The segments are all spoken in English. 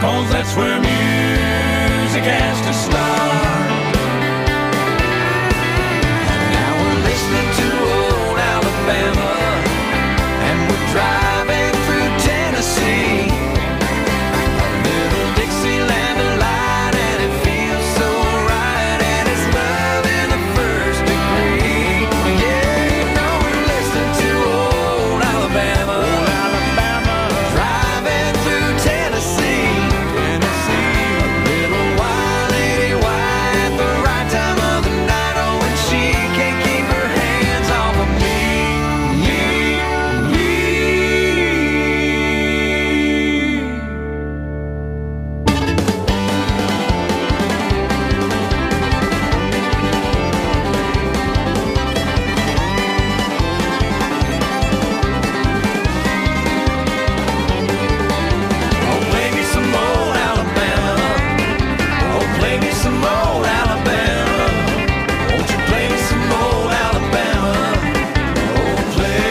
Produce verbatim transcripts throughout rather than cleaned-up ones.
'cause that's where music has to start. Now we're listening to old Alabama, and we're driving through Tennessee. A little Dixieland delight, and it feels so right, and it's love in the first degree. Yeah, you know we're listening to old Alabama, old Alabama, driving through Tennessee, Tennessee. A little wild lady wife, the right time of the night, oh, and she can't keep her hands off of me. Oh, play me some old Alabama. Oh, play me some old Alabama. Won't you play me some old Alabama? Oh, play.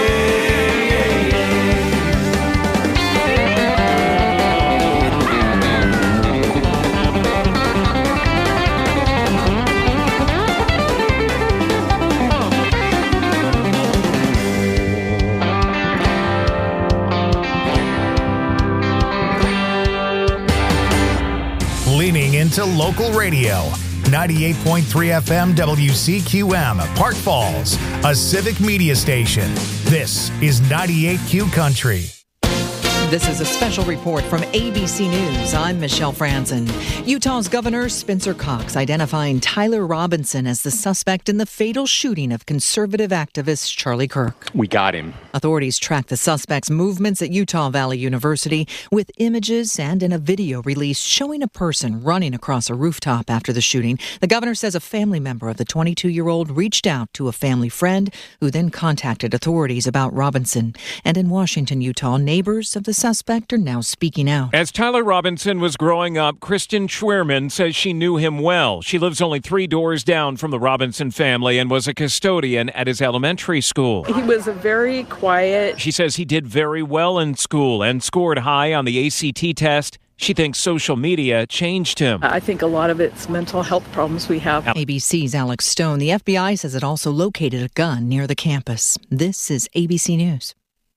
Leaning into local radio. ninety-eight point three F M W C Q M, Park Falls, a civic media station. This is ninety-eight Q Country. This is a special report from A B C News. I'm Michelle Franzen. Utah's Governor Spencer Cox identifying Tyler Robinson as the suspect in the fatal shooting of conservative activist Charlie Kirk. We got him. Authorities tracked the suspect's movements at Utah Valley University with images and in a video released showing a person running across a rooftop after the shooting. The governor says a family member of the twenty-two-year-old reached out to a family friend who then contacted authorities about Robinson. And in Washington, Utah, neighbors of the suspect are now speaking out. As Tyler Robinson was growing up, Kristen Schwerman says she knew him well. She lives only three doors down from the Robinson family and was a custodian at his elementary school. He was a very quiet. She says he did very well in school and scored high on the A C T test. She thinks social media changed him. I think a lot of it's mental health problems we have. A B C's Alex Stone. The F B I says it also located a gun near the campus. This is A B C News.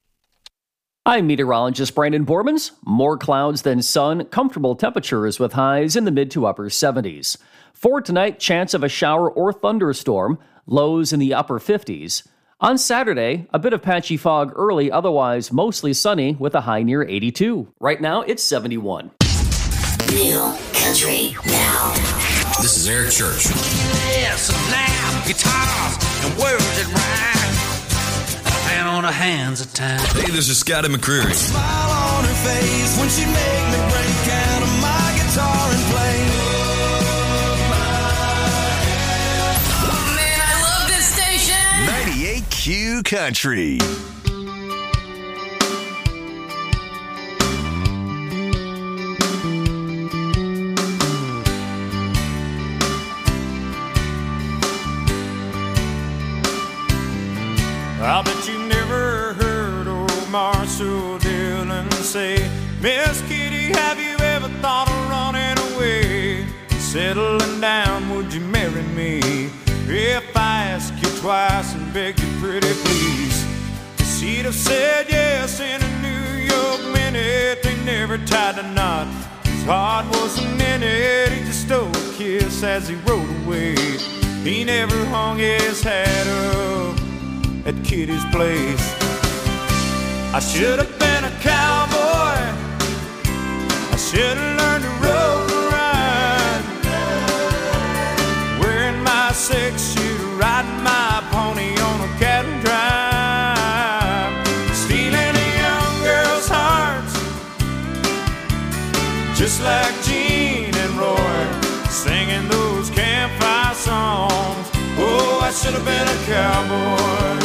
I'm meteorologist Brandon Bormans. More clouds than sun, comfortable temperatures with highs in the mid to upper seventies. For tonight, chance of a shower or thunderstorm, lows in the upper fifties. On Saturday, a bit of patchy fog early, otherwise mostly sunny with a high near eighty-two. Right now, it's seventy-one. New Country Now. This is Eric Church. Yes, now, guitars and words that rhyme. And on her hands at time. Hey, this is Scotty McCreery. Smile on her face when she make me break out of my guitar and play. Oh, man, I love this station. ninety-eight Q Country. I bet you never heard old Marshall Dillon say, Miss Kitty, have you ever thought of running away? Settling down, would you marry me? If I ask you twice and beg you pretty please. She'd have said yes in a New York minute. They never tied a knot. His heart wasn't in it. He just stole a kiss as he rode away. He never hung his hat up at Kitty's place. I should have been a cowboy. I should have learned to rope and ride, wearing my six shooter, riding my pony on a cat and drive, stealing a young girl's hearts, just like Gene and Roy, singing those campfire songs. Oh, I should have been a cowboy.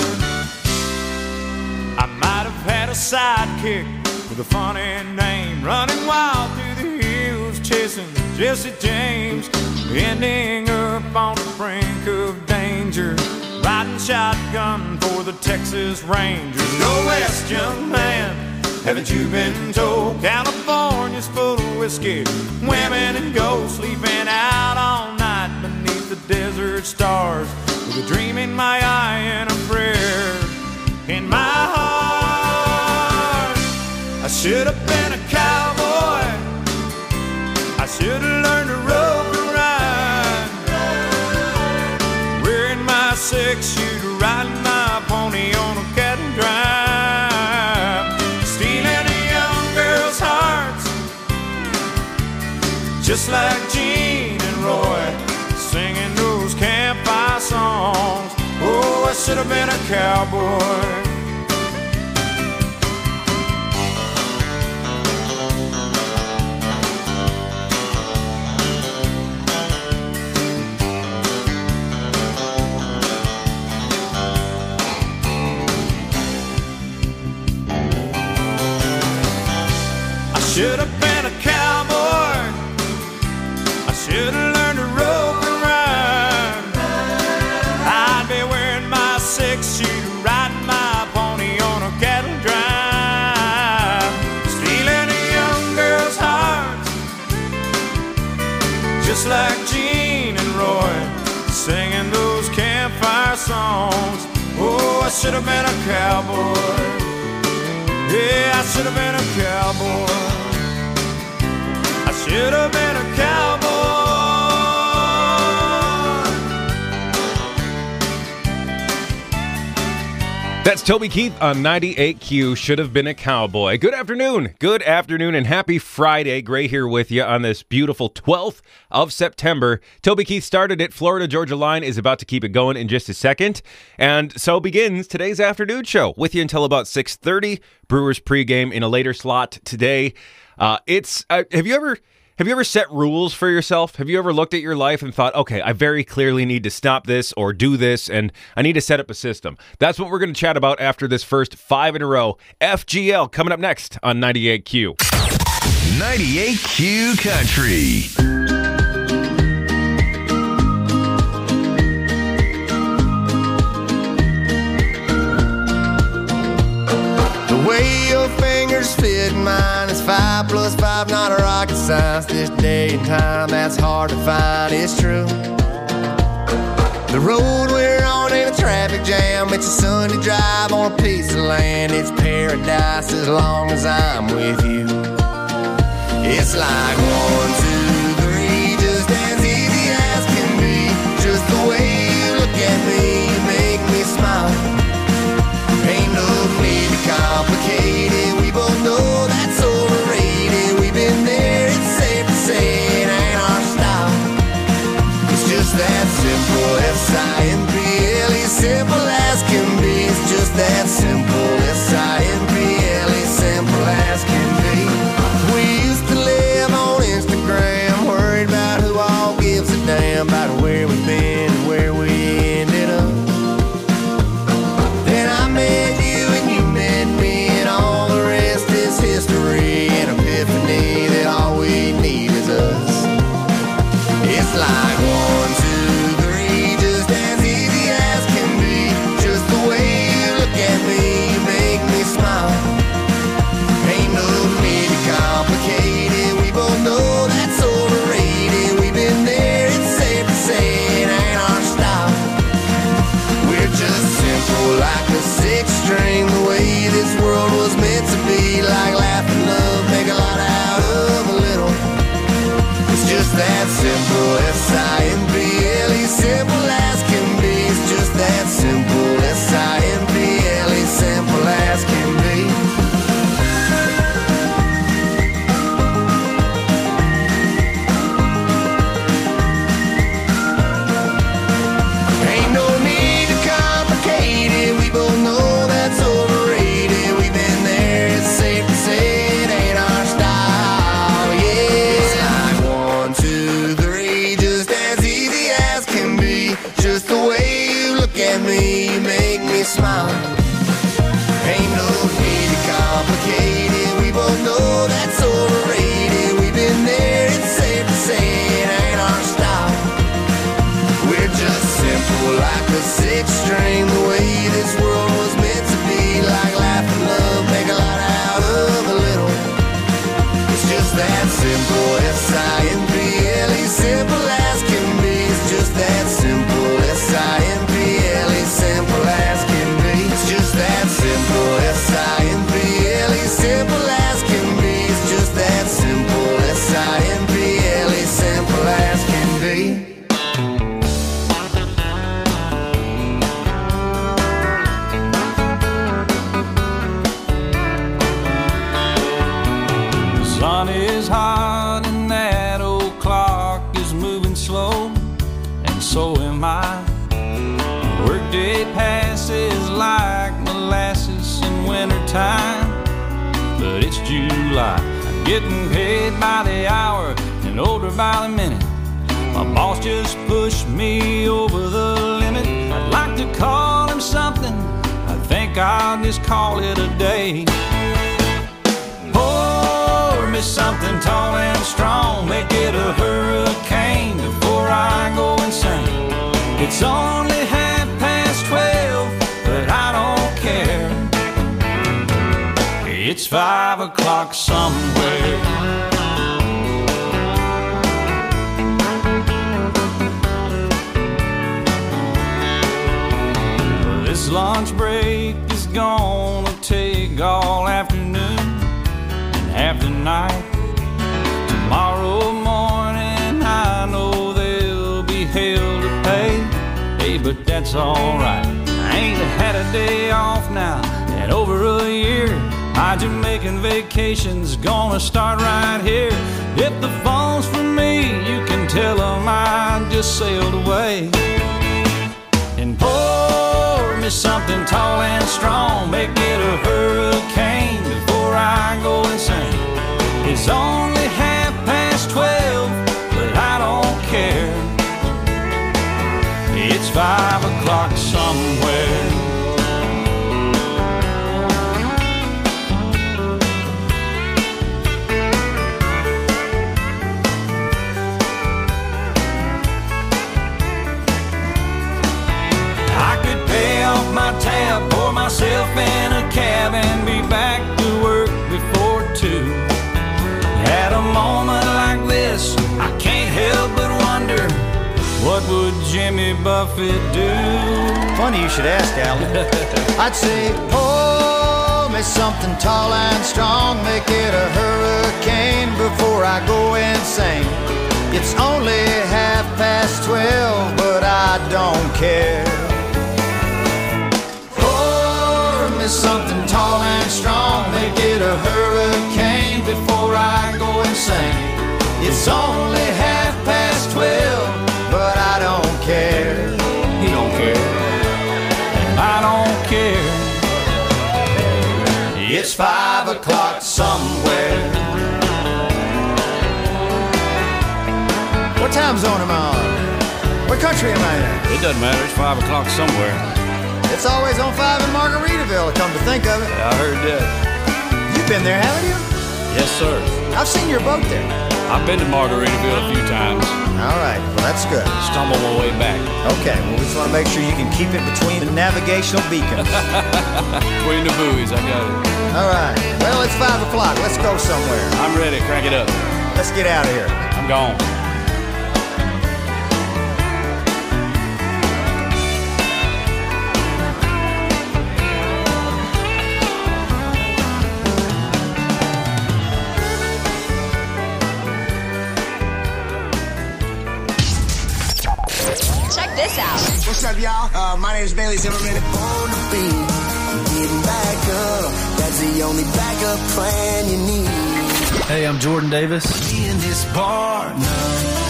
I might have had a sidekick with a funny name, running wild through the hills, chasing Jesse James, ending up on the brink of danger, riding shotgun for the Texas Rangers. Go west, young man, haven't you been told? California's full of whiskey, women and ghosts, sleeping out all night beneath the desert stars, with a dream in my eye and a prayer in my heart. I should have been a cowboy, I should have learned to rope and ride, wearing my six-shooter, riding my pony on a cattle drive, stealing a young girl's hearts, just like Gene and Roy, singing those campfire songs. Oh, I should have been a cowboy. I should have been a cowboy, I should have learned to rope and ride, I'd be wearing my six-shooter, riding my pony on a cattle drive, stealing a young girl's heart, just like Gene and Roy, singing those campfire songs. Oh, I should have been a cowboy. Yeah, I should have been a cowboy. I should have been a cowboy. That's Toby Keith on ninety-eight Q, Should Have Been a Cowboy. Good afternoon. Good afternoon and happy Friday. Gray here with you on this beautiful twelfth of September. Toby Keith started it. Florida-Georgia Line is about to keep it going in just a second. And so begins today's afternoon show with you until about six thirty. Brewers pregame in a later slot today. Uh, it's uh, have you ever... Have you ever set rules for yourself? Have you ever looked at your life and thought, okay, I very clearly need to stop this or do this, and I need to set up a system? That's what we're going to chat about after this first five in a row. F G L coming up next on ninety-eight Q. ninety-eight Q Country. The way your fingers fit mine is five plus five, not a rocket science. This day and time, that's hard to find, it's true. The road we're on ain't a traffic jam, it's a Sunday drive on a piece of land. It's paradise as long as I'm with you. It's like one, two, three, just as easy as can be. Just the way you look at me, you make me smile. Ain't no need to complicate it, we both know that's overrated. We've been there, it's safe to say it ain't our style. It's just that simple, S I M P L E, simple as can be. It's just that simple, S I M P L E, simple as can be. We used to live on Instagram, simple. S I M P L E, simple as can be. It's just that simple. S I M P L E, simple as can be. It's just that simple. S I M P L E, simple as can be. It's just that simple. S I M P L E, simple as can be. Sun is hot and that old clock is moving slow, and so am I. Workday passes like molasses in wintertime, but it's July. I'm getting paid by the hour and older by the minute. My boss just pushed me over the limit. I'd like to call him something, I think I'll just call it a day. Pour me something tall and strong, make it a hurricane before I go insane. It's only half past twelve, but I don't care. It's five o'clock somewhere. This lunch break is gonna take all afternoon and half the night. Tomorrow morning I know there'll be hell to pay. Hey, but that's alright. I ain't had a day off now in over a year. My Jamaican vacation's gonna start right here. If the phone's for me, you can tell them I just sailed away. And pour me something tall and strong, make it a hurricane before I go insane. It's only half past twelve, but I don't care. It's five o'clock somewhere. My tab, pour myself in a cab and be back to work before two. At a moment like this, I can't help but wonder, what would Jimmy Buffett do? Funny you should ask, Alan. I'd say, pour me something tall and strong, make it a hurricane before I go insane. It's only half past twelve, but I don't care. Something tall and strong, make it a hurricane before I go insane. It's only half past twelve, but I don't care. He don't care, and I don't care. It's five o'clock somewhere. What time zone am I on? What country am I in? It doesn't matter, it's five o'clock somewhere. It's always on five in Margaritaville, come to think of it. Yeah, I heard that. You've been there, haven't you? Yes, sir. I've seen your boat there. I've been to Margaritaville a few times. All right, well, that's good. Stumble my way back. Okay, well, we just want to make sure you can keep it between the navigational beacons. Between the buoys, I got it. All right, well, it's five o'clock. Let's go somewhere. I'm ready. Crank it up. Let's get out of here. I'm gone. This out. What's up, y'all? Uh, my name is Bailey Zimmerman. Born to be getting back up. That's the only backup plan you need. Hey, I'm Jordan Davis. Me in this bar now.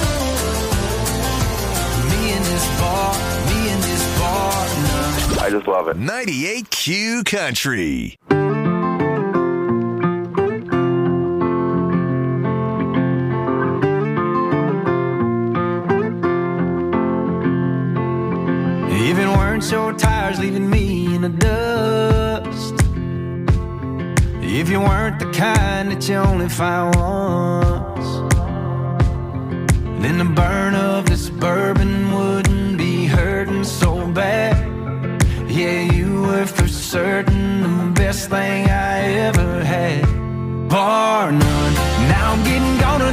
Me in this bar. Me in this bar now. I just love it. ninety-eight Q Country. Even wearing short tires leaving me in the dust. If you weren't the kind that you only find once, then the burn of this bourbon wouldn't be hurting so bad. Yeah, you were for certain the best thing I ever had. Bar none. Now I'm getting gone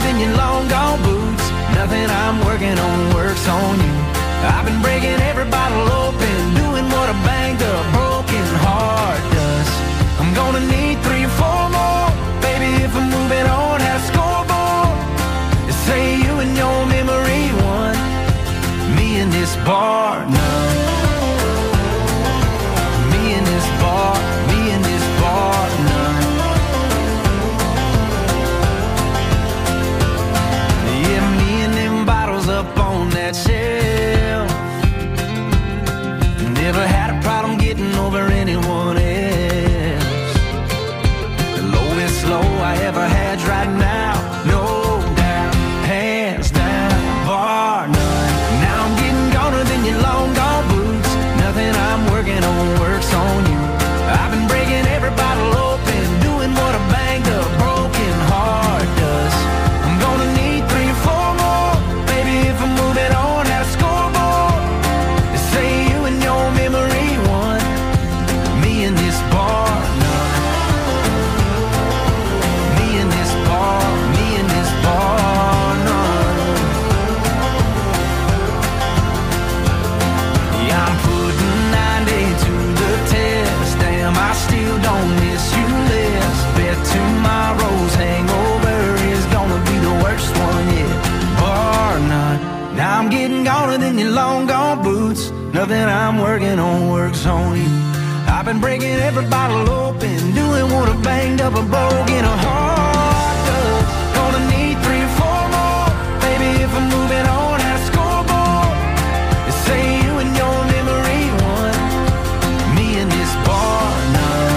Nothing I'm working on works on you. I've been breaking every bottle open, doing what I banged up and broke in a hard dub. Gonna need three or four more, baby, if I'm moving on at a scoreboard. They say you and your memory won, me and this bar none.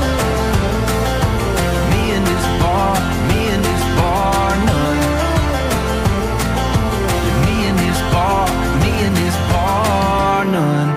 Me and this bar, me and this bar none. Me and this bar, me and this bar none.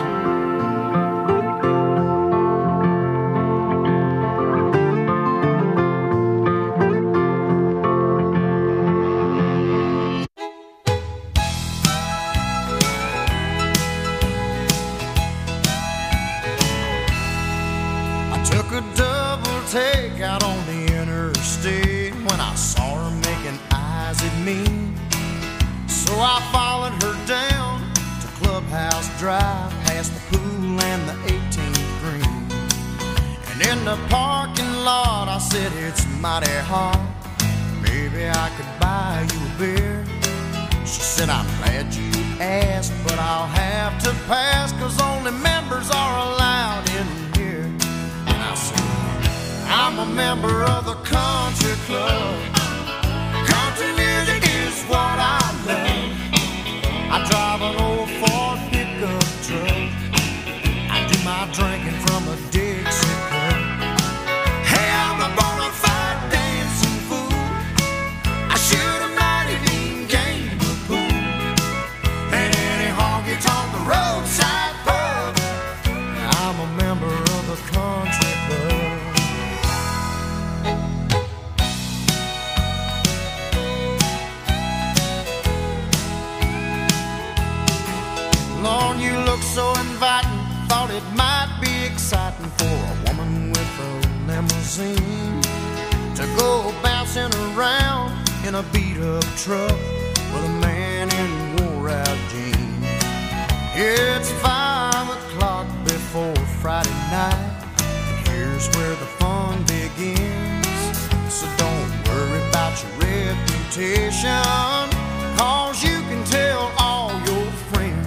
A double take out on the interstate when I saw her making eyes at me. So I followed her down to Clubhouse Drive, past the pool and the eighteenth green. And in the parking lot I said, it's mighty hot, maybe I could buy you a beer. She said, I'm glad you asked, but I'll have to pass, 'cause only members are allowed in here. And I said, I'm a member of the country club. Country music is what I love. I drive an old Ford pickup truck. I do my drinking from a Dixie cup. Hey, I'm a bona fide dancing fool. I shoot a mighty mean game of pool. And any honky-tonk roadside pub. I'm a member of the country club. Lord, you look so inviting. Thought it might be exciting for a woman with a limousine to go bouncing around in a beat-up truck with a man in wore-out jeans. It's five o'clock before Friday night, and here's where the fun begins. So don't worry about your reputation, 'cause you can tell all your friends.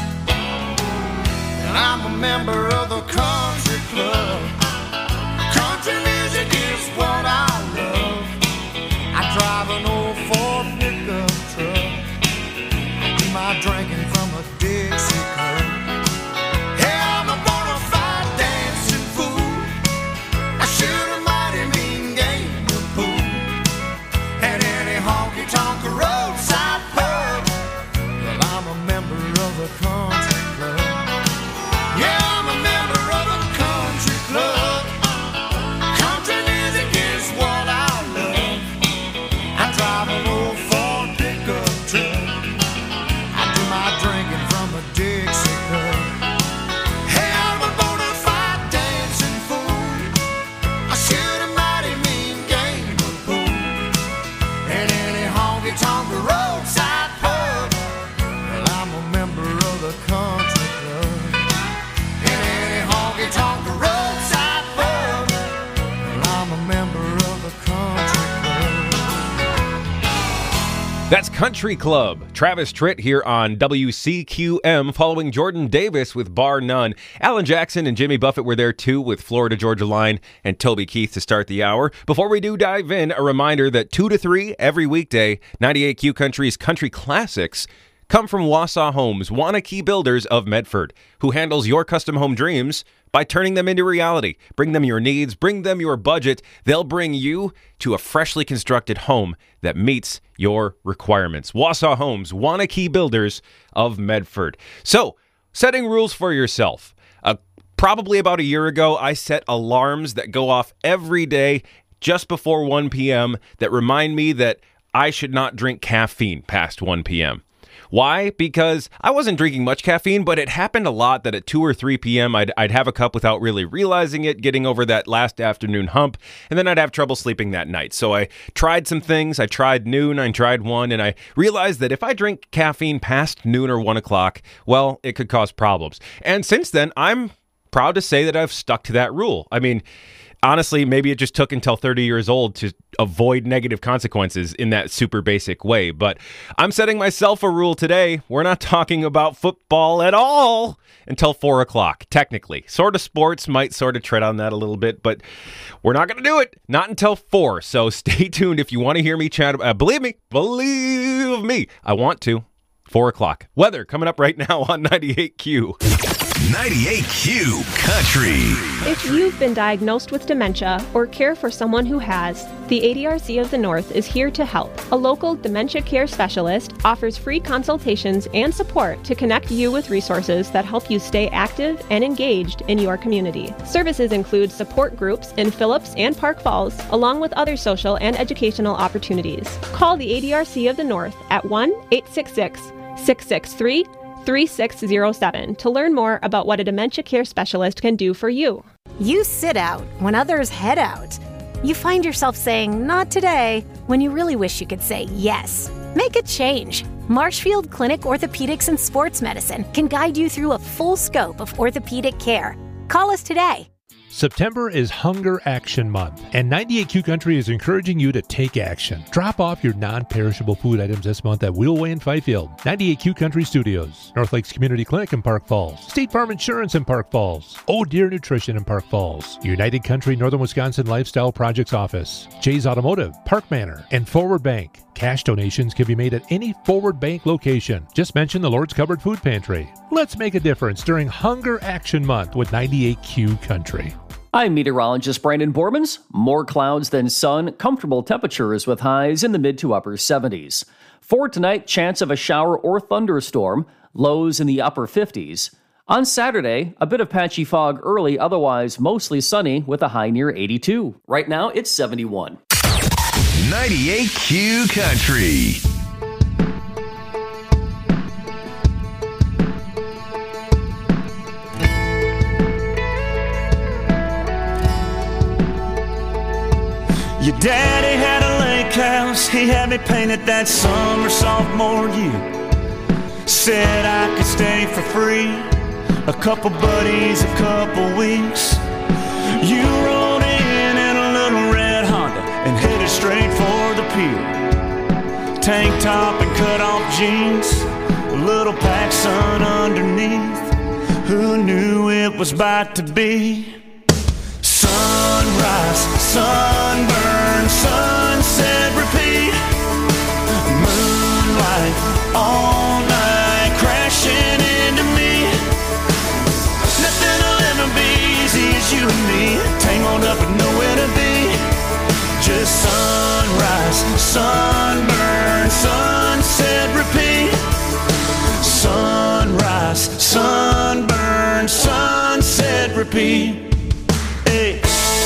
And I'm a member of the country club. Country music is what I love. I drive an old Ford pickup truck. I do my drinking from a Dixie cup. Hey, I'm a bona fide dancing fool. I shoot a mighty mean game of pool. At any honky-tonk roadside pub. Well, I'm a member of the country club. Yeah, I'm a member of the country club. Country music is what I love. I drive an old Ford pickup truck. I do my drinking from a Dixie cup. Hey, I'm a bona fide dancing fool. I shoot a mighty mean game of pool. And any honky-tonk roadside pub. Well, I'm a member of the country club. And any honky-tonk roadside pub. Well, I'm a member of the country club. That's Country Club. Travis Tritt here on W C Q M, following Jordan Davis with Bar None. Alan Jackson and Jimmy Buffett were there too, with Florida Georgia Line and Toby Keith to start the hour. Before we do dive in, a reminder that two to three every weekday, ninety-eight Q Country's Country Classics come from Wausau Homes, Wanakee Builders of Medford, who handles your custom home dreams by turning them into reality. Bring them your needs, bring them your budget. They'll bring you to a freshly constructed home that meets your requirements. Wausau Homes, Wanakee Builders of Medford. So, setting rules for yourself. Uh, probably about a year ago, I set alarms that go off every day just before one p.m. that remind me that I should not drink caffeine past one p.m. Why? Because I wasn't drinking much caffeine, but it happened a lot that at two or three p.m. I'd, I'd have a cup without really realizing it, getting over that last afternoon hump, and then I'd have trouble sleeping that night. So I tried some things. I tried noon, I tried one, and I realized that if I drink caffeine past noon or one o'clock, well, it could cause problems. And since then, I'm proud to say that I've stuck to that rule. I mean, honestly, maybe it just took until thirty years old to avoid negative consequences in that super basic way. But I'm setting myself a rule today. We're not talking about football at all until four o'clock, technically. Sort of sports might sort of tread on that a little bit, but we're not going to do it. Not until four. So stay tuned if you want to hear me chat. Uh, believe me, believe me, I want to. four o'clock. Weather coming up right now on ninety-eight Q. ninety-eight Q Country. If you've been diagnosed with dementia or care for someone who has, the A D R C of the North is here to help. A local dementia care specialist offers free consultations and support to connect you with resources that help you stay active and engaged in your community. Services include support groups in Phillips and Park Falls, along with other social and educational opportunities. Call the A D R C of the North at one eight six six, six six three, three six zero seven to learn more about what a dementia care specialist can do for you. You sit out when others head out. You find yourself saying, not today, when you really wish you could say yes. Make a change. Marshfield Clinic Orthopedics and Sports Medicine can guide you through a full scope of orthopedic care. Call us today. September is Hunger Action Month, and ninety-eight Q Country is encouraging you to take action. Drop off your non-perishable food items this month at Wheelway in Fifield, ninety-eight Q Country Studios, North Lakes Community Clinic in Park Falls, State Farm Insurance in Park Falls, Oh Deer Nutrition in Park Falls, United Country Northern Wisconsin Lifestyle Projects Office, Jay's Automotive, Park Manor, and Forward Bank. Cash donations can be made at any Forward Bank location. Just mention the Lord's Cupboard Food Pantry. Let's make a difference during Hunger Action Month with ninety-eight Q Country. I'm meteorologist Brandon Bormans. More clouds than sun, comfortable temperatures with highs in the mid to upper seventies. For tonight, chance of a shower or thunderstorm, lows in the upper fifties. On Saturday, a bit of patchy fog early, otherwise mostly sunny with a high near eighty-two. Right now, it's seventy-one. ninety-eight Q Country. Your daddy had a lake house, he had me painted that summer sophomore year. Said I could stay for free, a couple buddies, a couple weeks. You rode in in a little red Honda and headed straight for the pier. Tank top and cut off jeans, a little PacSun underneath. Who knew it was about to be? Sunrise, sunburn, sunset, repeat. Moonlight, all night, crashing into me. Nothing will ever be easy as you and me, tangled up with nowhere to be. Just sunrise, sunburn, sunset, repeat. Sunrise, sunburn, sunset, repeat. Hey.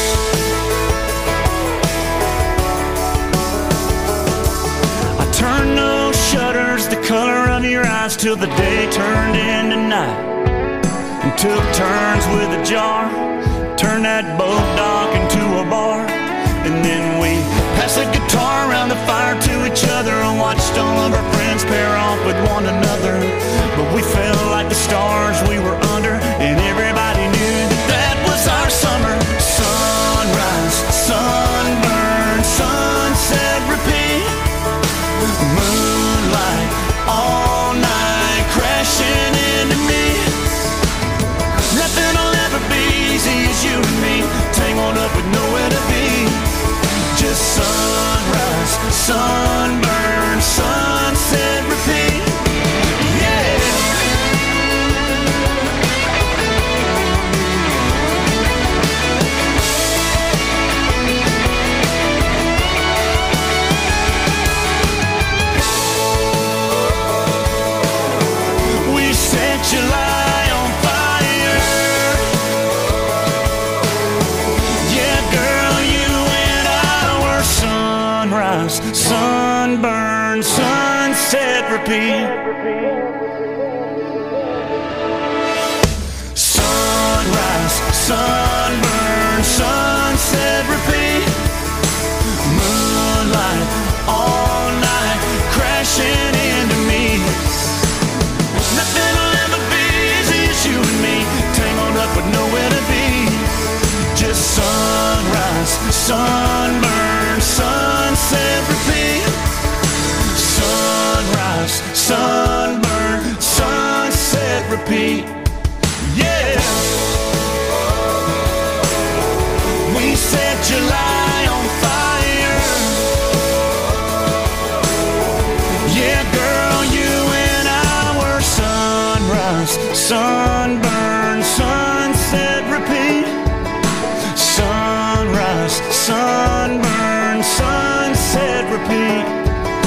I turned those shutters the color of your eyes till the day turned into night, and took turns with a jar, turned that boat dock into a bar, and then we passed the guitar around the fire to each other and watched all of our friends pair off with one another. But we felt like the stars we were under, and everybody knew that that was our summer. Sunrise, sunburn, sunset, repeat. Moonlight, all night, crashing into me. Nothing will ever be easy as you and me, tangled up with nowhere to be. Just sunrise, sunburn, sunset, repeat. Yeah. We set July on fire. Yeah, girl, you and I were sunrise, sunburn, sunset, repeat. Sunrise, sunburn, sunset, repeat. Moonlight, all night, crashing into me. Nothing will ever be easy as you and me, tangled up with nowhere to be. Just sunrise. Sunburn, sunset, repeat. Sunrise, sunburn, sunset, repeat. Yeah. We set July on fire. Yeah, girl, you and I were sunrise, sunburn, sunset, repeat. Sunrise, sunburn, sunset, repeat.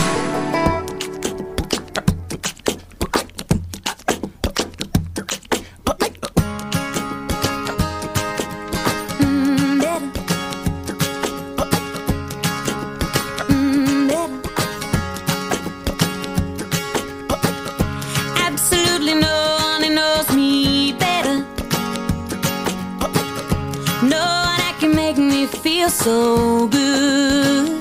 So good.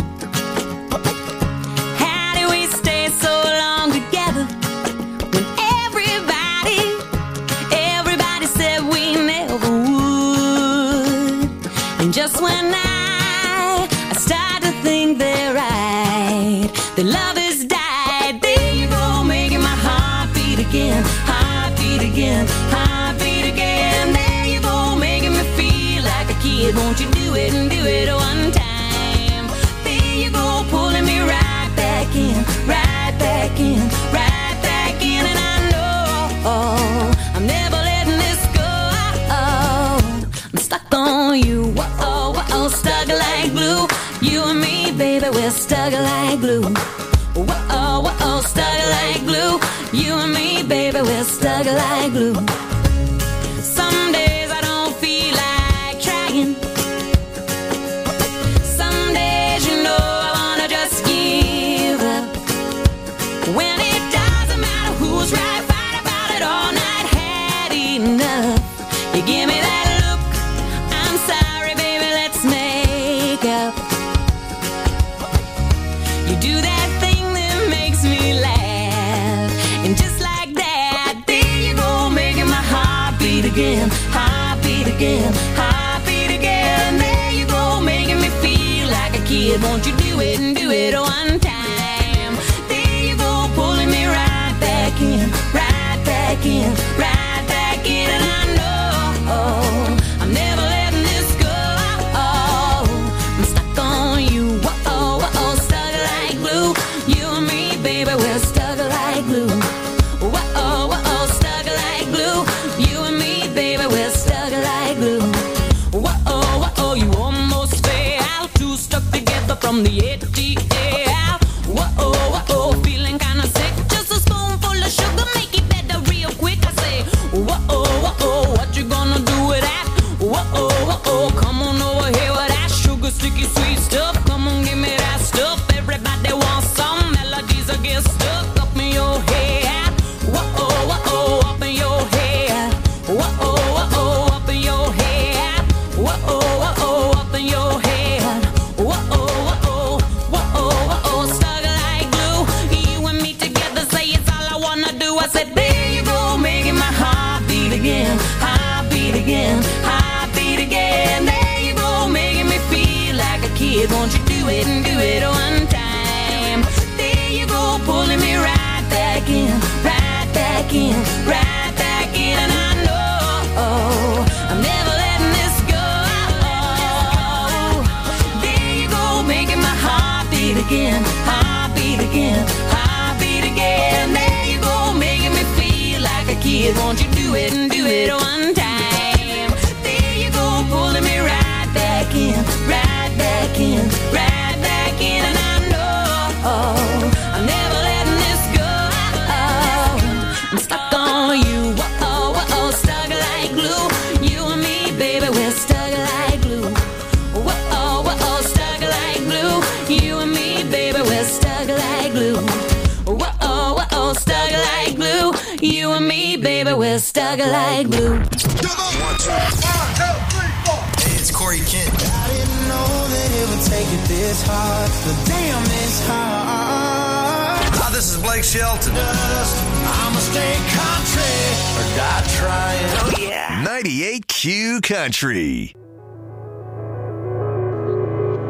How do we stay so long together when everybody, everybody said we never would? And just when I, I start to think they're right, the love has died. There you go, making my heart beat again, heart beat again, heart beat again. There you go, making me feel like a kid. Won't you do it and do it one time? There you go, pulling me right back in, right back in, right back in. And I know oh, I'm never letting this go. I'm stuck on you, whoa, whoa, stuck like glue. You and me, baby, we're stuck like glue. Whoa, whoa, stuck like glue. You and me, baby, we're stuck like glue. Some days I don't feel like trying. When it doesn't matter who's right, fight about it all night, had enough. You give me that look, I'm sorry, baby, let's make up. You do that thing that makes me laugh, and just like that, there you go, making my heart beat again, heart beat again, heart beat again. There you go, making me feel like a kid. Won't you do it and do it one time? Pulling me right back in, right back in, right back in. And I know oh, I'm never letting this go. Oh, I'm stuck on you, whoa, whoa, stuck like glue. You and me, baby, we're stuck like glue. Whoa, whoa, stuck like glue. You and me, baby, we're stuck like glue. Whoa, whoa, you almost fell out, two stuck together from the A T L. Whoa, whoa, feeling kinda sick. Just a spoonful of sugar, make it better real quick. I say, whoa, whoa, what you gonna do with that? Whoa, whoa, come on over here with that sugar, sticky, sweet stuff. Come on, give me that stuff. Everybody wants some melodies that get stuck up in your head. Whoa, whoa, up in your head. Whoa, whoa, up in your head. Whoa, whoa, up in your head. Whoa, whoa, whoa, stuck like glue. You and me together, say it's all I wanna do. I said, there you go, making my heart beat again, heart beat again, heart beat again. There you go, making me feel like a kid. Won't you do it and do it one time? There you go, pulling me right back in, right back in, right back in. And I know oh, I'm never letting this go. There you go, making my heart beat again, heart beat again, heart beat again. There you go, making me feel like a kid. Won't you do it and do it one time? There you go, pulling me right back in, right back in, right back in. And I know oh, I'm never letting this go. I'm stuck on you, whoa, whoa, stuck like glue. You and me, baby, we're stuck like glue. Whoa, whoa, stuck like glue. You and me, baby, we're stuck like glue. Whoa, whoa, stuck like glue. You and me, baby, we're stuck like glue. One, two, one, two, three, four. Hey, it's Corey Kent. I didn't know that it would take it this hard, but damn, it's hard. Hi, this is Blake Shelton. Dust, I'ma stay country or die trying. Oh, yeah. ninety-eight Q Country.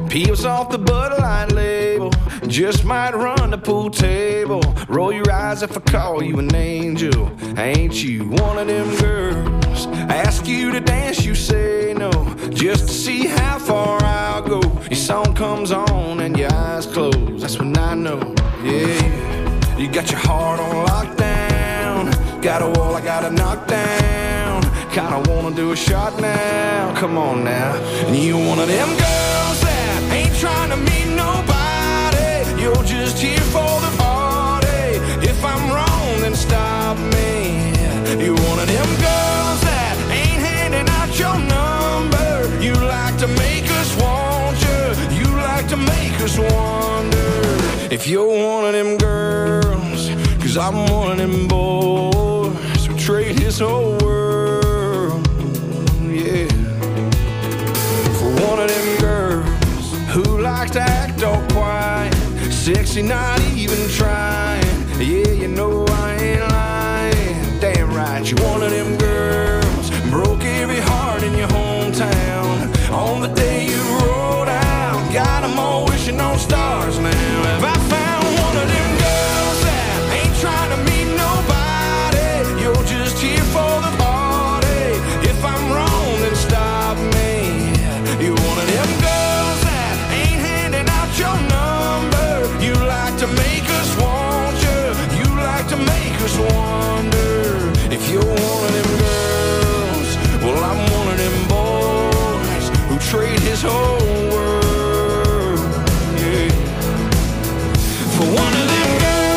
Peels off the Bud Light label, just might run the pool table. Roll your eyes if I call you an angel. Ain't you one of them girls? Ask you to dance, you say no, just to see how far I'll go. Your song comes on and your eyes close, that's when I know, yeah. You got your heart on lockdown, got a wall I gotta knock down. Kinda wanna do a shot now, come on now. And you one of them girls that ain't trying to meet nobody, you're just here for the party. If I'm wrong, then stop me. You're one of them girls that ain't handing out your number. You like to make us want you, you like to make us wonder if you're one of them girls. Cause I'm one of them boys who trade his whole world, yeah, for one of them girls who likes to act all quiet, sexy, not even trying. Yeah, you know I ain't lying. Damn right, you're one of them girls broke every heart in your hometown on the day you rolled out. Got them all wishing on stars now. Have I found one of them girls that ain't trying to meet nobody? You're just here for the party. If I'm wrong, then stop me. You're one of them girls that ain't handing out your number. You like to make us want you, you like to make us wonder if you're one of them girls. Well, I'm one of them boys who trade his whole world, yeah, for one of them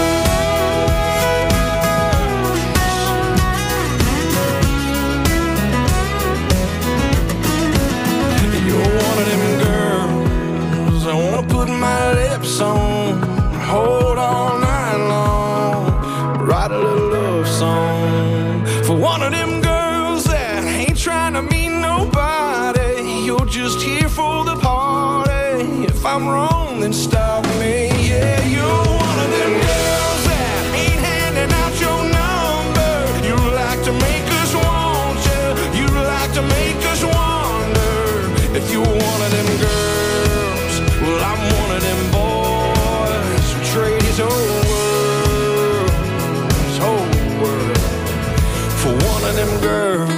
girls. You're one of them girls I wanna put my lips on, hold all night long, write a little love song for one of them girls that ain't trying to meet nobody. You're just here for the party. If I'm wrong, then stop me. Yeah, you're one of them girls that ain't handing out your number. You like to make us want you, you like to make us wonder if you're one of them girls. Well, I'm one of them boys who trade his whole world, his whole world for one of them girls.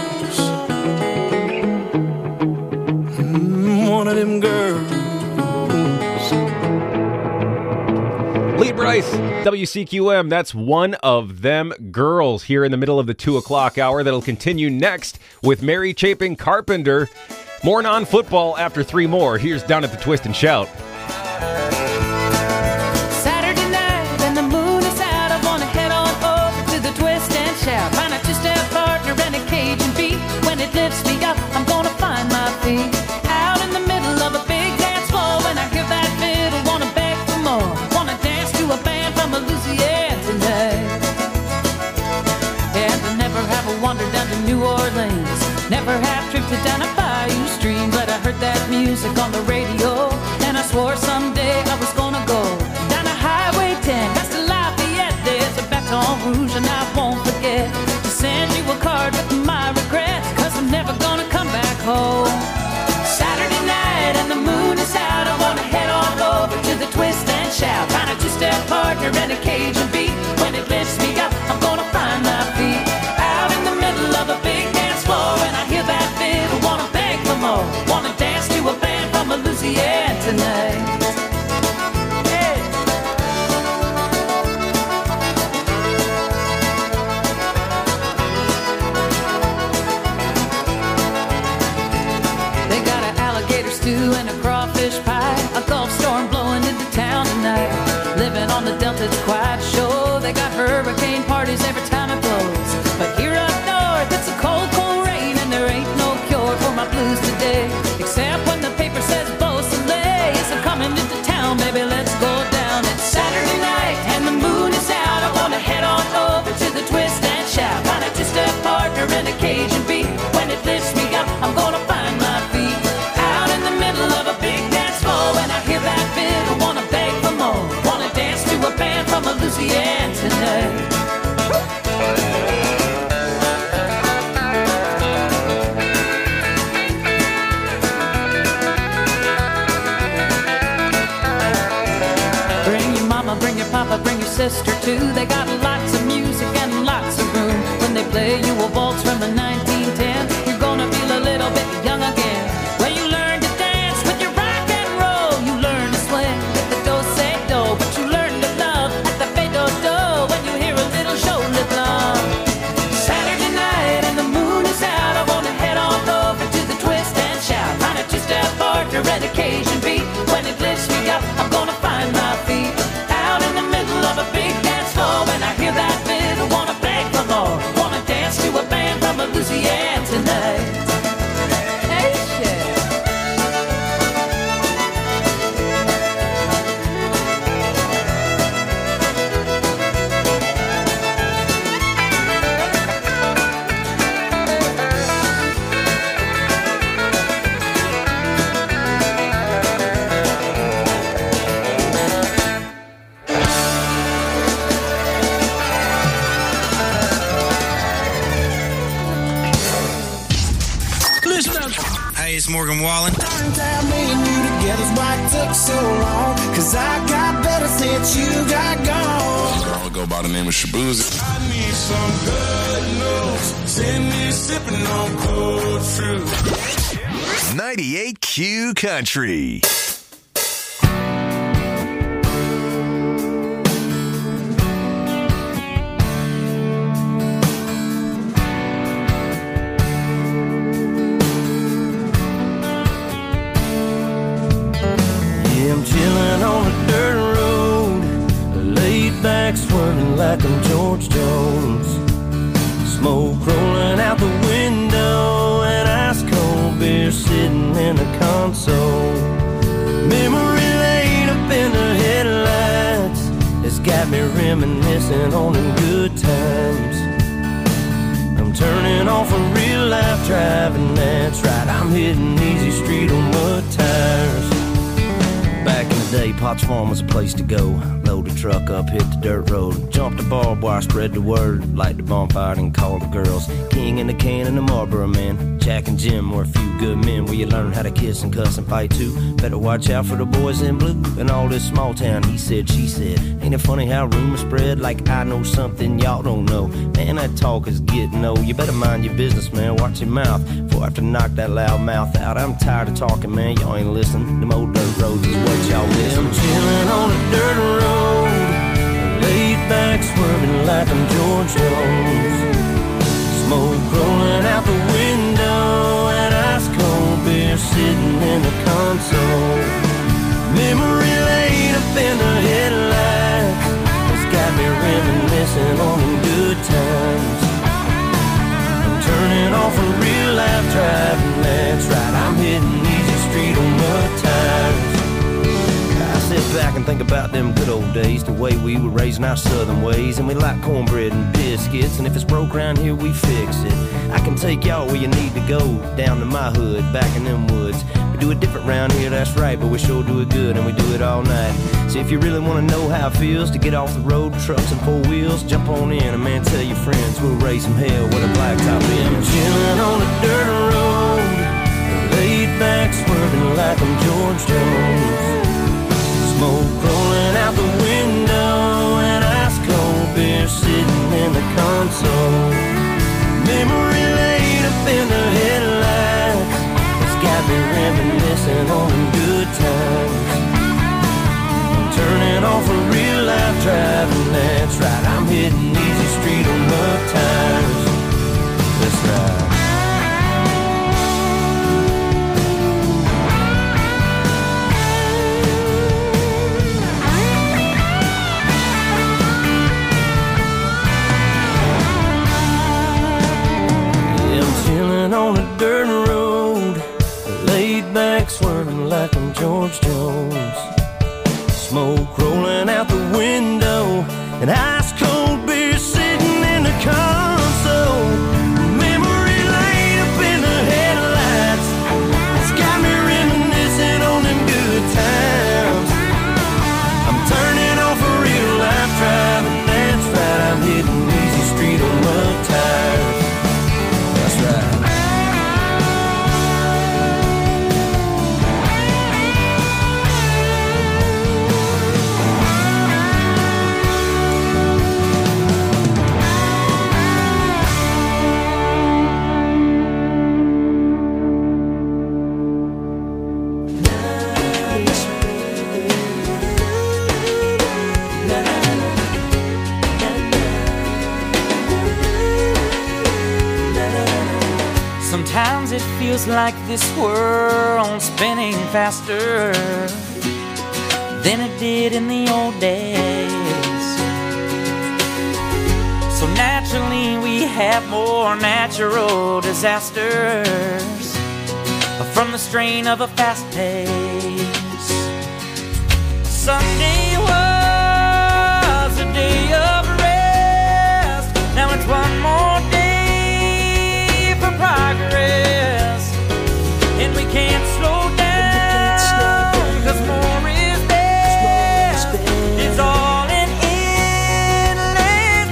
Mm, one of them girls. Lee Bryce, W C Q M, that's one of them girls here in the middle of the two o'clock hour. That'll continue next with Mary Chapin Carpenter. More non-football after three more. Here's Down at the Twist and Shout. Saturday night and the moon is out. I wanna head on over to the Twist and Shout. Find a two-step partner and a Cajun beat. When it lifts me up, I'm gonna find my feet. Out in the middle of a big dance floor. When I hear that fiddle, wanna beg for more. Wanna dance to a band from Louisiana tonight. And I never have a wander down to New Orleans. Never have drifted down a bayou stream. But I heard that music on the radio, and I swore someday I was gonna go down a Highway ten, past the Lafayette. There's a Baton Rouge and I won't forget to send you a card with my regrets, cause I'm never gonna come back home. Saturday night and the moon is out. I wanna head on over to the Twist and Shout. Find a two-step partner and a Cajun beat. When it lifts me up, I'm gonna find my feet. Out in the middle of a big dance floor, and I hear that fiddle, wanna beg for more. Wanna dance to a band from Louisiana tonight. Hey. twist or two. They got lots of music and lots of room. When they play you a waltz from the nineteen ten, you're gonna feel a little bit young again. Well, you learn to dance with your rock and roll. You learn to swing with the do-say-do. But you learn to love at the fade-do-do when you hear a little shoulder love. Saturday night and the moon is out. I wanna head on over to the twist and shout. Find a two-step partner and occasion beat. When it lifts me up, I'm gonna find my feet. Out in the middle of a big dance floor. When I hear that fiddle, wanna beg for more. Wanna dance to a band from Louisiana tonight. Hey, shit. Hey, it's Morgan Wallen. Time me and you together's why it took so long. Cause I got better since you got gone. I'll go by the name of Shabuzi. I need some good news. Send me sipping on cold fruit. ninety-eight Q Country. I'm chilling on a dirt road, laid back swerving like I'm George Jones. Smoke rolling out the window and ice cold beer sitting in the console. Memory laid up in the headlights, it's got me reminiscing on them good times. I'm turning off a real life driving, that's right, I'm hitting easy street on mud tires. Back in the day, Potts Farm was a place to go. Load the truck up, hit the dirt road. Jump the barbed wire, spread the word. Light the bonfire and call the girls. King and the can and the Marlboro man. Jack and Jim were a few good men where you learn how to kiss and cuss and fight too. Better watch out for the boys in blue. And all this small town, he said, she said. Ain't it funny how rumors spread like I know something y'all don't know? Man, that talk is getting old. You better mind your business, man. Watch your mouth before I have to knock that loud mouth out. I'm tired of talking, man. Y'all ain't listening. Them old dirt roads is what y'all miss. I'm chilling on a dirt road, laid back swerving like I'm George Jones. Smoke rolling out the window and ice cold beer sitting in the console. Memory laid up in the headlights, it's got me reminiscing on them good times. I'm turning off a real life driving, that's right, I'm hitting easy street on mud tires. I sit back and think about them good old days, the way we were raising our southern ways. And we like cornbread and biscuits, and if it's broke around here, we fix it. I can take y'all where you need to go, down to my hood, back in them woods. We do it different round here, that's right, but we sure do it good, and we do it all night. So if you really want to know how it feels to get off the road, trucks and four wheels, jump on in, and man, tell your friends we'll raise some hell with a blacktop in. I'm chilling on a dirt road, laid back swerving like I'm George Jones. Smoke rolling out the window and ice cold beer sitting in the console. Memory laid up in the headlights, it's got me reminiscing on them good times. I'm turning off a real life driving, that's right, I'm hitting easy street on mud tires. That's right. On a dirt road, laid back swerving like I'm George Jones. Smoke rolling out the window and ice cold beer sitting in the console. Memory laid up in the headlights, it's got me reminiscing on them good times. I'm turning off a real life driving, that's right, I'm hitting easy street on mud tires. That's right. Sometimes it feels like this world's spinning faster than it did in the old days. So naturally we have more natural disasters from the strain of a fast pace. Sunday was a day of rest. Now it's one more day for progress, and we can't slow down, 'cause more is best. It's all an endless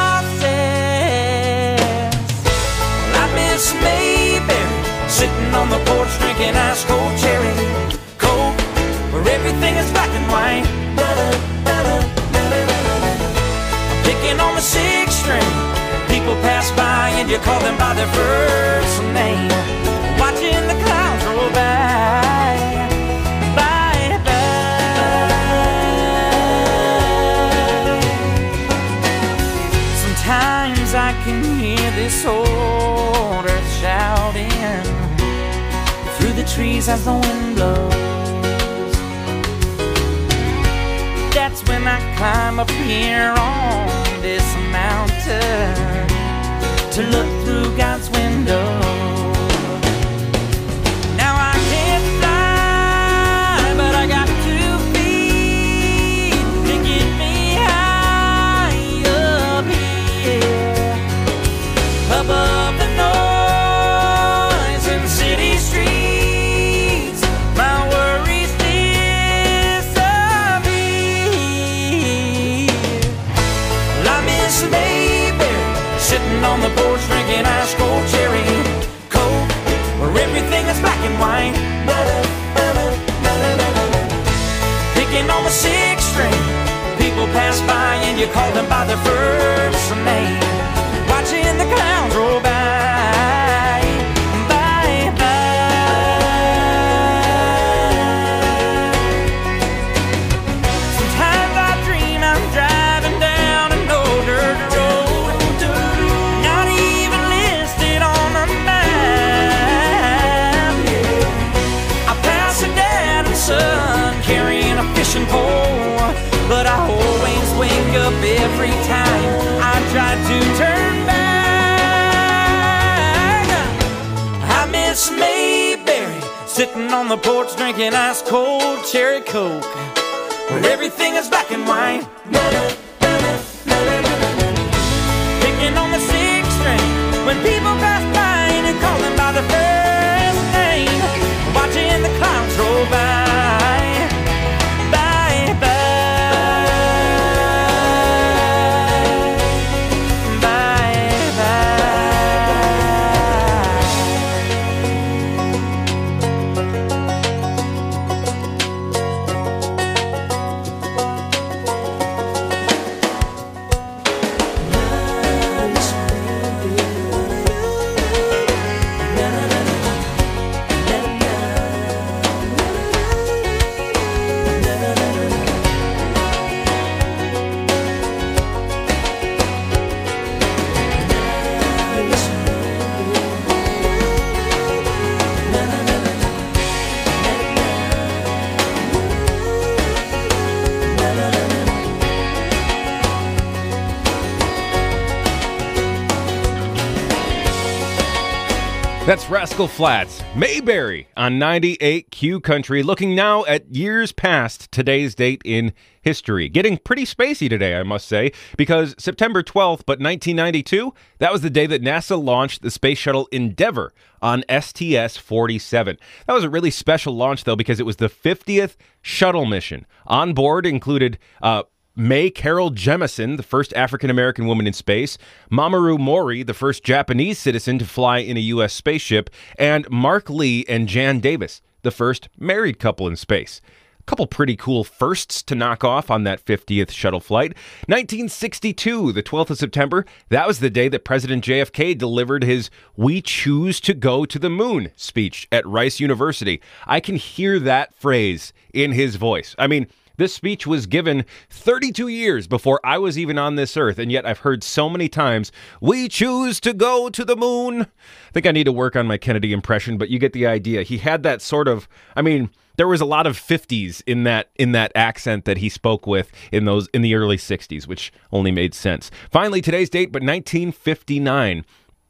process. Well, I miss Mayberry sitting on the porch drinking ice cold cherry Coke, where everything is black and white. Picking on the sixth string, people pass by and you call them by their first name. Watching the clouds roll by, by, by. Sometimes I can hear this old earth shouting through the trees as the wind blows. That's when I climb up here on this mountain to look through God's window. Now I can't fly, but I got two feet to get me high up here, above the noise in city streets. My worries disappear. Well, I miss Mayberry sitting on the porch drinking ice cold cherry Coke, where everything is black and white. Picking on the sixth string, people pass by and you call them by their first name. Watching the clouds roll by, by, by. Sometimes I dream I'm driving down an old dirt road, not even listed on the map. I pass a dad and son carrying a fishing pole, but I always wake up every time I try to turn back. I miss Mayberry sitting on the porch drinking ice cold cherry Coke, where everything is black and white. Picking on the sixth string when people pass by and call them by their first name. Watching the clouds roll by, by, by, by, by. That's Rascal Flatts, Mayberry on ninety-eight Q Country, looking now at years past today's date in history. Getting pretty spacey today, I must say, because September twelfth, but nineteen ninety-two, that was the day that NASA launched the space shuttle Endeavour on S T S forty-seven. That was a really special launch, though, because it was the fiftieth shuttle mission. On board included uh, May Carol Jemison, the first African-American woman in space, Mamoru Mori, the first Japanese citizen to fly in a U S spaceship, and Mark Lee and Jan Davis, the first married couple in space. A couple pretty cool firsts to knock off on that fiftieth shuttle flight. nineteen sixty-two, the twelfth of September, that was the day that President J F K delivered his "We choose to go to the moon" speech at Rice University. I can hear that phrase in his voice. I mean, This speech was given thirty-two years before I was even on this earth, and yet I've heard so many times, "We choose to go to the moon." I think I need to work on my Kennedy impression, but you get the idea. He had that sort of, I mean, there was a lot of fifties in that in that accent that he spoke with in those in the early sixties, which only made sense. Finally, today's date, but nineteen fifty-nine,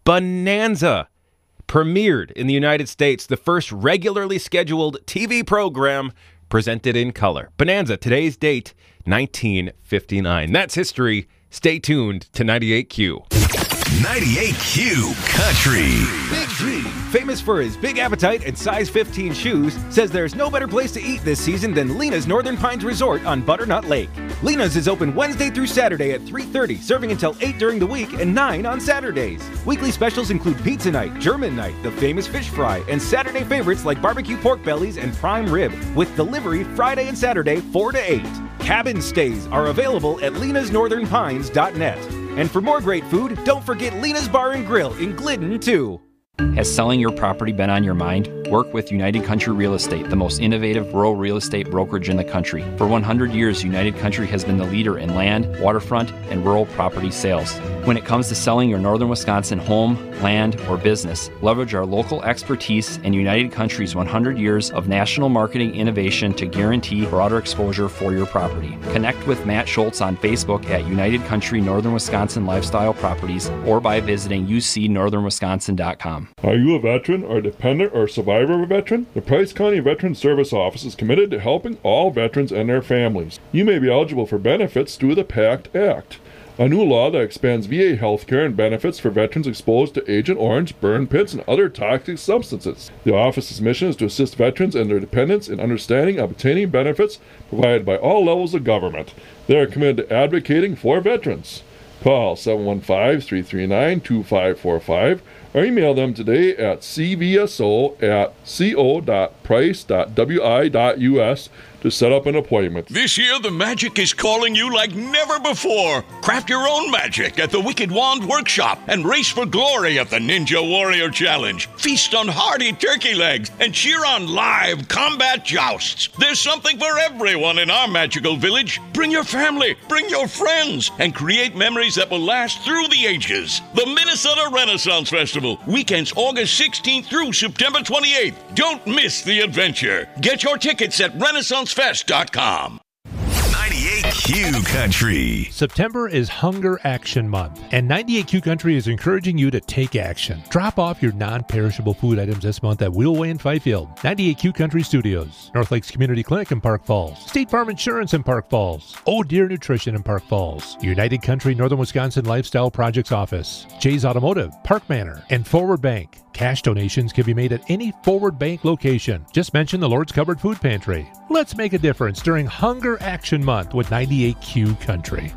Bonanza premiered in the United States, the first regularly scheduled T V program presented in color. Bonanza, today's date, nineteen fifty-nine. That's history. Stay tuned to ninety-eight Q. ninety-eight Q Country. Big G, famous for his big appetite and size fifteen shoes, says there's no better place to eat this season than Lena's Northern Pines Resort on Butternut Lake. Lena's is open Wednesday through Saturday at three thirty, serving until eight during the week and nine on Saturdays. Weekly specials include pizza night, German night, the famous fish fry, and Saturday favorites like barbecue pork bellies and prime rib, with delivery Friday and Saturday four to eight. Cabin stays are available at lenas northern pines dot net. And for more great food, don't forget Lena's Bar and Grill in Glidden, too. Has selling your property been on your mind? Work with United Country Real Estate, the most innovative rural real estate brokerage in the country. For one hundred years, United Country has been the leader in land, waterfront, and rural property sales. When it comes to selling your northern Wisconsin home, land, or business, leverage our local expertise and United Country's one hundred years of national marketing innovation to guarantee broader exposure for your property. Connect with Matt Schultz on Facebook at United Country Northern Wisconsin Lifestyle Properties or by visiting u c northern wisconsin dot com. Are you a veteran or dependent or survivor of a veteran? The Price County Veteran Service Office is committed to helping all veterans and their families. You may be eligible for benefits through the PACT Act, a new law that expands V A health care and benefits for veterans exposed to Agent Orange, burn pits, and other toxic substances. The office's mission is to assist veterans and their dependents in understanding and obtaining benefits provided by all levels of government. They are committed to advocating for veterans. Call seven one five, three three nine, two five four five or email them today at c v s o at co dot price dot w i dot u s to set up an appointment. This year, the magic is calling you like never before. Craft your own magic at the Wicked Wand Workshop and race for glory at the Ninja Warrior Challenge. Feast on hearty turkey legs and cheer on live combat jousts. There's something for everyone in our magical village. Bring your family, bring your friends, and create memories that will last through the ages. The Minnesota Renaissance Festival, weekends August sixteenth through September twenty-eighth. Don't miss the adventure. Get your tickets at renaissance fest dot com. ninety-eight Q Country. September is Hunger Action Month, and ninety-eight Q Country is encouraging you to take action. Drop off your non-perishable food items this month at Wheelway in Fifield, ninety-eight Q Country Studios, North Lakes Community Clinic in Park Falls, State Farm Insurance in Park Falls, Oh Deer Nutrition in Park Falls, United Country Northern Wisconsin Lifestyle Projects Office, Jay's Automotive, Park Manor, and Forward Bank. Cash donations can be made at any Forward Bank location. Just mention the Lord's Cupboard Food Pantry. Let's make a difference during Hunger Action Month with ninety-eight Q Country.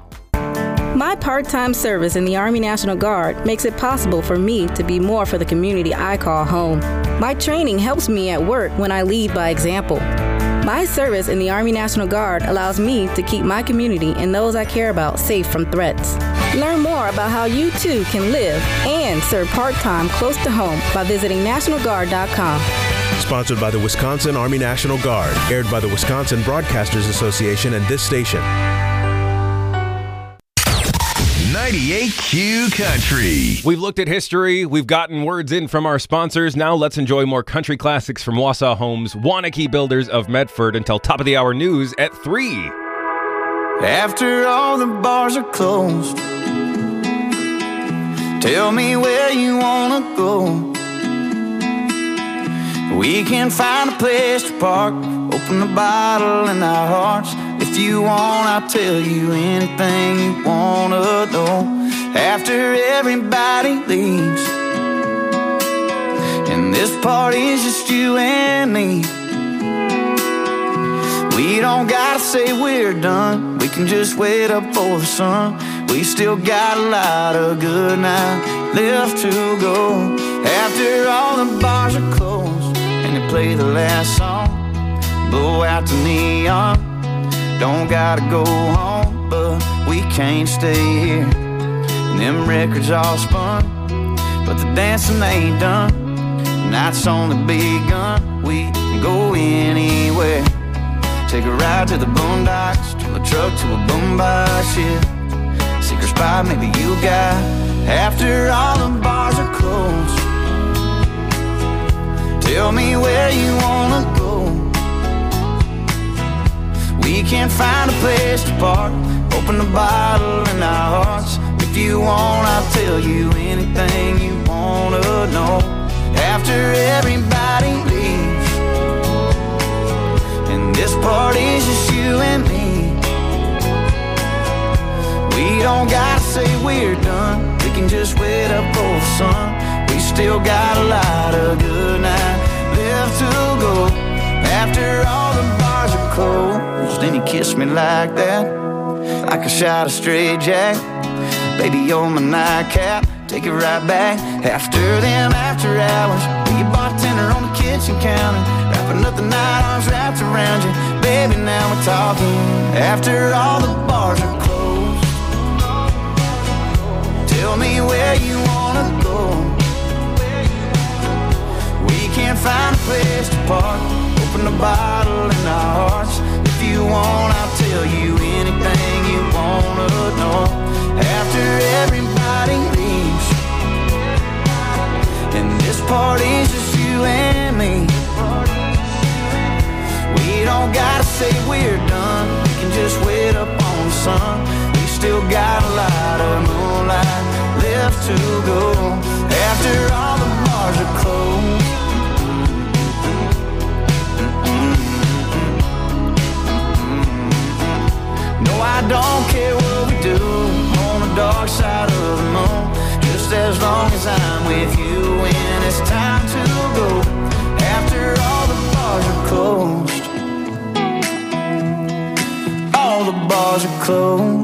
My part-time service in the Army National Guard makes it possible for me to be more for the community I call home. My training helps me at work when I lead by example. My service in the Army National Guard allows me to keep my community and those I care about safe from threats. Learn more about how you too can live and serve part-time close to home by visiting national guard dot com. Sponsored by the Wisconsin Army National Guard, aired by the Wisconsin Broadcasters Association and this station. ninety-eight Q Country. We've looked at history. We've gotten words in from our sponsors. Now let's enjoy more country classics from Wausau Homes, Waunakee Builders of Medford, until top of the hour news at three. After all the bars are closed, tell me where you wanna go. We can find a place to park, open the bottle in our hearts. If you want, I'll tell you anything you wanna know. After everybody leaves, and this party's just you and me, we don't gotta say we're done. We can just wait up for the sun. We still got a lot of good night left to go. After all the bars are closed and they play the last song, blow out the neon. Don't gotta go home, but we can't stay here. And them records all spun, but the dancing ain't done. Night's only begun, we can go anywhere. Take a ride to the boondocks, till a truck to a boom-bye ship. Secret spot maybe you got after all the bars are closed. Tell me where you wanna go. We can't find a place to park. Open the bottle in our hearts. If you want, I'll tell you anything you wanna know. After everybody leaves, and this party's just you and me. We don't gotta say we're done. We can just wait up for the sun. We still got a lot of good night left to go. After all the bars are closed, and you kiss me like that, like a shot of straight jack. Baby, you're my nightcap. Take it right back. After them after hours, be a bartender on the kitchen counter, wrapping up the night, arms wrapped around you. Baby, now we're talking. After all the bars are closed, tell me where you wanna go. We can't find a place to park. Open the bottle in our hearts. If you want, I'll tell you anything you wanna know. After everybody leaves, and this party's just you and me. We don't gotta say we're done. We can just wait up on the sun. We still got a lot of moonlight left to go. After all the bars are closed. No, I don't care what we do on the dark side of the moon, just as long as I'm with you when it's time to go. After all the bars are closed, all the bars are closed.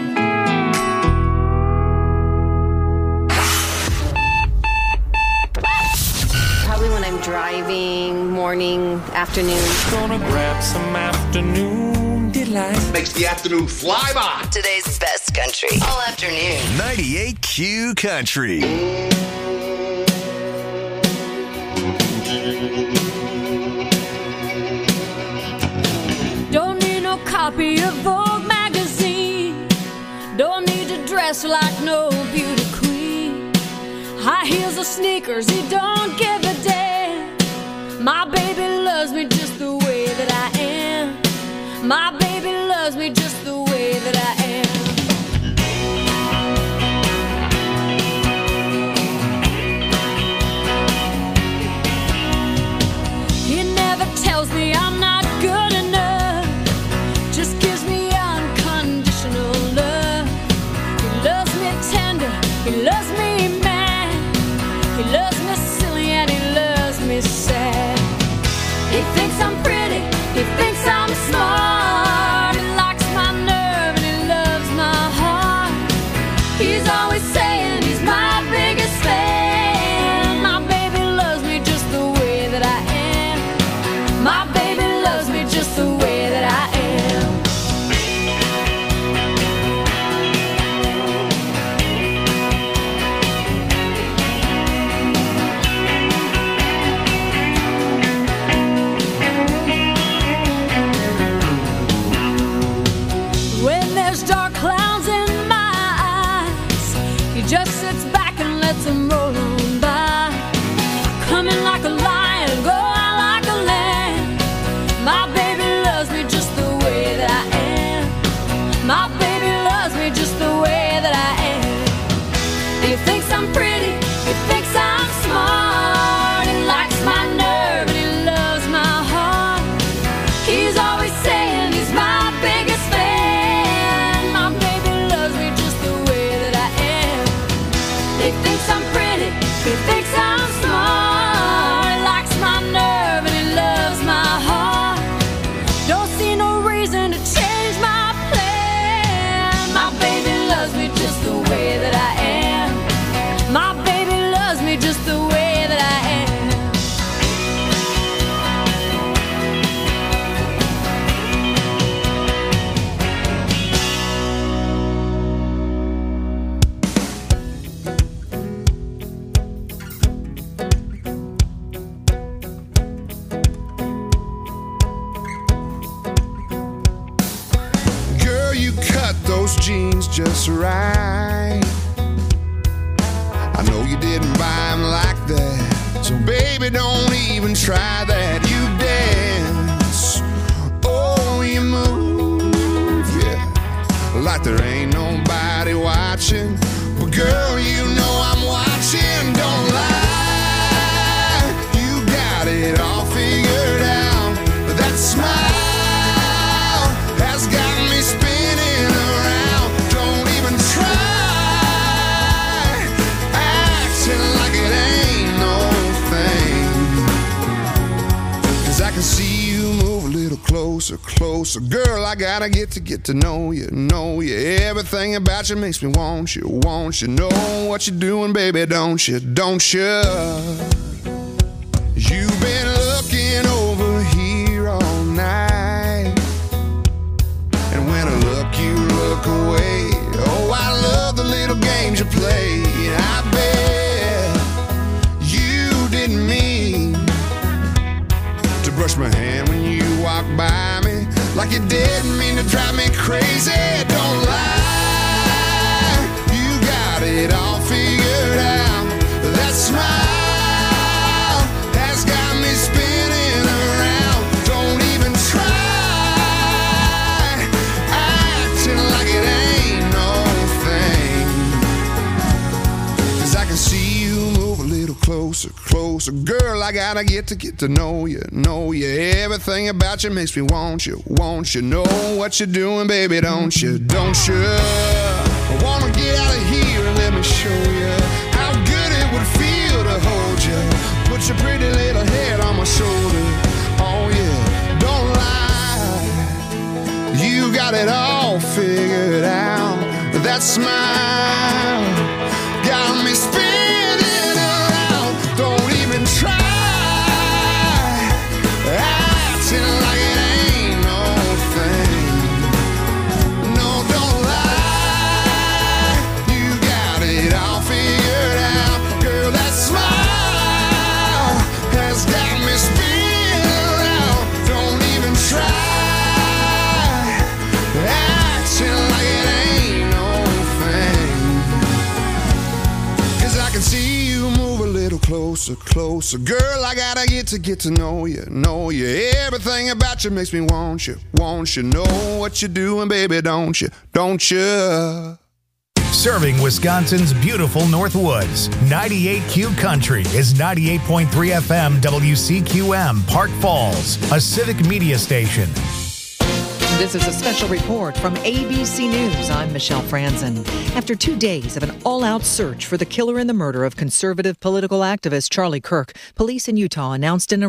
Probably when I'm driving, morning, afternoon. Gonna grab some afternoon delight. Makes the afternoon fly by. Today's best country. All afternoon. ninety-eight Q Country. Don't need no copy of Vogue magazine. Don't need to dress like no beauty queen. High heels or sneakers, he don't give a damn. My baby loves me just the way that I am. My baby loves me just the way that I am. He never tells me I'm not good enough, just gives me unconditional love. He loves me tender, he loves me mad, he loves me silly and he loves me sad. He thinks I'm pretty, he thinks I'm smart. know you didn't buy 'em like that. So baby, don't even try that. You dance, oh, you move, yeah, like there ain't nobody watching. But girl, you know I'm watching, don't lie. You got it all figured out. That smile has got me spinning around. Don't even try acting like it ain't no thing. 'Cause I can see you move a little closer, closer. Girl, I gotta get to get to know you, know you. Everything about you makes me want you, want you. Know what you're doing, baby, don't you, don't you? You've been looking over here all night, and when I look, you look away. Oh, I love the little games you play. I bet you didn't mean to brush my hand when you walked by me, like you didn't mean to drive me crazy. Don't lie, you got it all figured out. That smile has got me spinning around. Don't even try acting like it ain't no thing. 'Cause I can see you move a little closer, closer. Girl, I gotta get to get to know you, know you. Everything about you makes me want you, want you. Know what you're doing, baby, don't you, don't you? I wanna get out of here and let me show you how good it would feel to hold you. Put your pretty little head on my shoulder. Oh yeah, don't lie, you got it all figured out. That smile got me spinning around. Don't even try acting like it ain't no thing. No, don't lie, you got it all figured out. Girl, that smile has got me spinning around. Don't even try acting like it ain't no thing. 'Cause I can see you move a little closer, closer. Girl, I gotta get to get to know you, know you. Everything about you makes me want you, want you. Know what you're doing, baby, don't you, don't you? Serving Wisconsin's beautiful Northwoods. ninety-eight Q Country is ninety-eight point three F M W C Q M, Park Falls, a civic media station. This is a special report from A B C News. I'm Michelle Franzen. After two days of an all-out search for the killer in the murder of conservative political activist Charlie Kirk, police in Utah announced an